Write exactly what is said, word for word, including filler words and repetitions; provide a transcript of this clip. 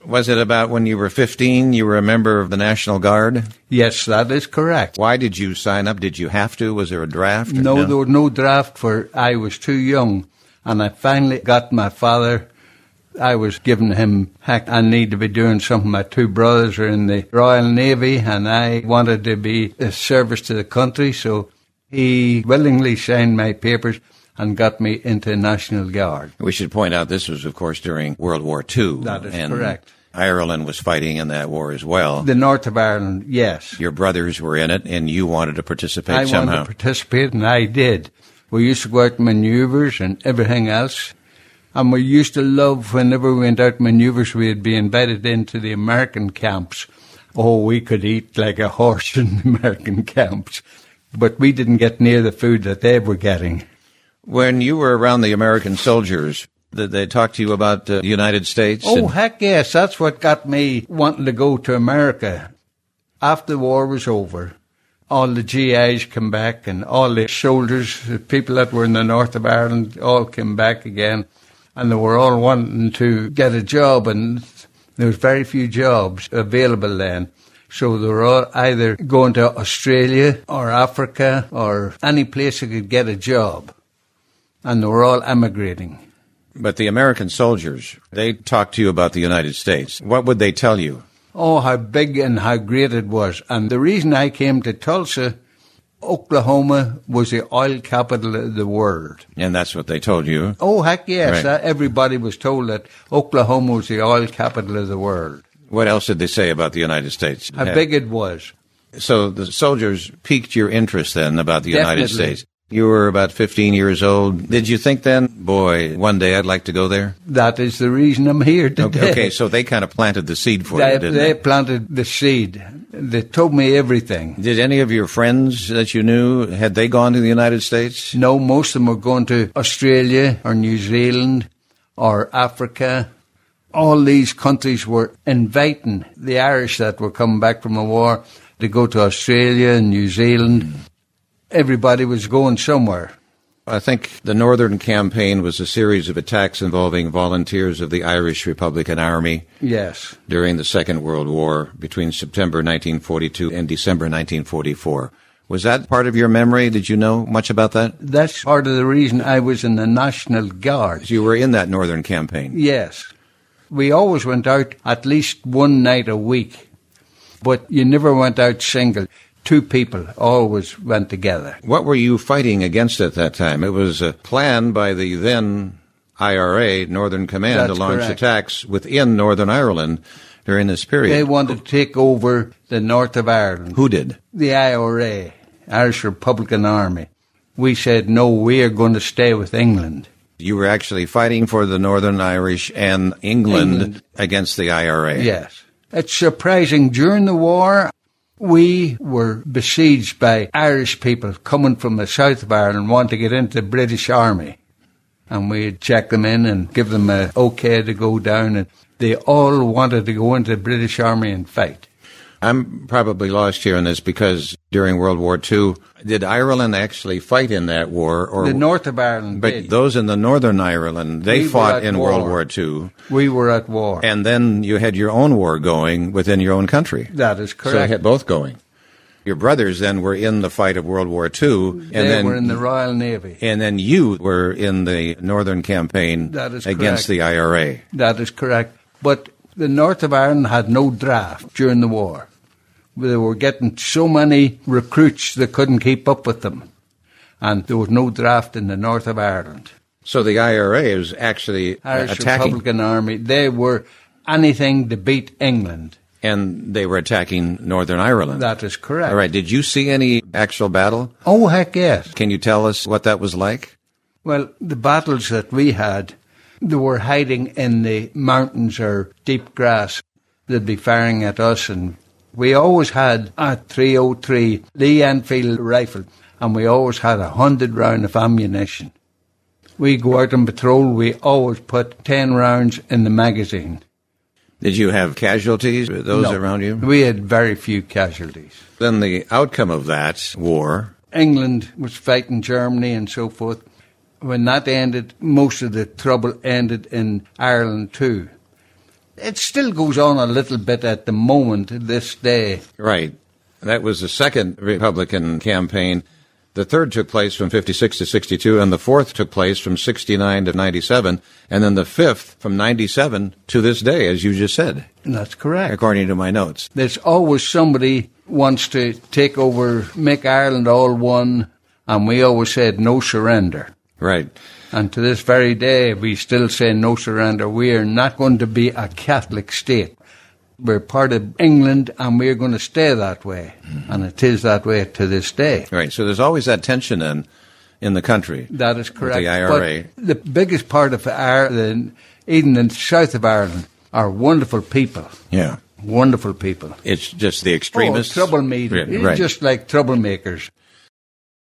Was it about when you were fifteen, you were a member of the National Guard? Yes, that is correct. Why did you sign up? Did you have to? Was there a draft? No, no, there was no draft for, I was too young. And I finally got my father. I was giving him, heck, I need to be doing something. My two brothers are in the Royal Navy, and I wanted to be a service to the country, so he willingly signed my papers and got me into National Guard. We should point out this was, of course, during World War Two. That is and correct. Ireland was fighting in that war as well. The north of Ireland, yes. Your brothers were in it, and you wanted to participate I somehow. wanted to participate, and I did. We used to go out manoeuvres and everything else. And we used to love, whenever we went out manoeuvres, we'd be invited into the American camps. Oh, we could eat like a horse in the American camps. But we didn't get near the food that they were getting. When you were around the American soldiers, did they talk to you about uh, the United States? Oh, and- heck yes. That's what got me wanting to go to America. After the war was over, all the G Is came back, and all the soldiers, the people that were in the north of Ireland, all came back again. And they were all wanting to get a job, and there was very few jobs available then. So they were all either going to Australia or Africa or any place they could get a job. And they were all emigrating. But the American soldiers, they talked to you about the United States. What would they tell you? Oh, how big and how great it was. And the reason I came to Tulsa, Oklahoma was the oil capital of the world. And that's what they told you? Oh, heck yes. Right. Uh, everybody was told that Oklahoma was the oil capital of the world. What else did they say about the United States? How big it was. So the soldiers piqued your interest then about the United Definitely. States. You were about fifteen years old. Did you think then, boy, one day I'd like to go there? That is the reason I'm here today. Okay, okay, so they kind of planted the seed for they, you, didn't they? they? planted the seed. They told me everything. Did any of your friends that you knew, had they gone to the United States? No, most of them were going to Australia or New Zealand or Africa. All these countries were inviting the Irish that were coming back from the war to go to Australia and New Zealand. Mm. Everybody was going somewhere. I think the Northern Campaign was a series of attacks involving volunteers of the Irish Republican Army. Yes. During the Second World War between September nineteen forty-two and December nineteen forty-four. Was that part of your memory? Did you know much about that? That's part of the reason I was in the National Guard. So you were in that Northern Campaign? Yes. We always went out at least one night a week, but you never went out single. Two people always went together. What were you fighting against at that time? It was a plan by the then I R A, Northern Command, That's to launch correct. attacks within Northern Ireland during this period. They wanted to take over the north of Ireland. Who did? The I R A, Irish Republican Army. We said, no, we are going to stay with England. You were actually fighting for the Northern Irish and England, England. against the I R A. Yes. It's surprising. During the war, we were besieged by Irish people coming from the south of Ireland wanting to get into the British Army. And we'd check them in and give them a okay to go down. And they all wanted to go into the British Army and fight. I'm probably lost here on this because during World War Two, did Ireland actually fight in that war? Or The north of Ireland But did. those in the Northern Ireland, they We were fought at in war. World War Two. We were at war. And then you had your own war going within your own country. That is So you correct. had both going. Your brothers then were in the fight of World War Two. And they then, were in the Royal Navy. And then you were in the Northern Campaign That is against correct. the I R A. That is correct. But the north of Ireland had no draft during the war. They were getting so many recruits they couldn't keep up with them. And there was no draft in the north of Ireland. So the I R A was actually Irish attacking. Republican Army, they were anything to beat England. And they were attacking Northern Ireland. That is correct. All right. Did you see any actual battle? Oh, heck yes. Can you tell us what that was like? Well, the battles that we had, they were hiding in the mountains or deep grass. They'd be firing at us, and we always had a three oh three Lee Enfield rifle, and we always had a hundred round of ammunition. We go out on patrol, we always put ten rounds in the magazine. Did you have casualties, those No, around you? We had very few casualties. Then the outcome of that war, England was fighting Germany and so forth. When that ended, most of the trouble ended in Ireland too. It still goes on a little bit at the moment, this day. Right. That was the second Republican campaign. The third took place from fifty-six to sixty-two, and the fourth took place from sixty-nine to ninety-seven, and then the fifth from ninety-seven to this day, as you just said. That's correct. According to my notes. There's always somebody wants to take over, make Ireland all one, and we always said no surrender. Right. And to this very day, we still say no surrender. We are not going to be a Catholic state. We're part of England, and we're going to stay that way. Mm-hmm. And it is that way to this day. Right. So there's always that tension in, in the country. That is correct. With the I R A. But the biggest part of Ireland, even in the south of Ireland, are wonderful people. Yeah. Wonderful people. It's just the extremists. Oh, troublemakers. Yeah, right. Just like troublemakers.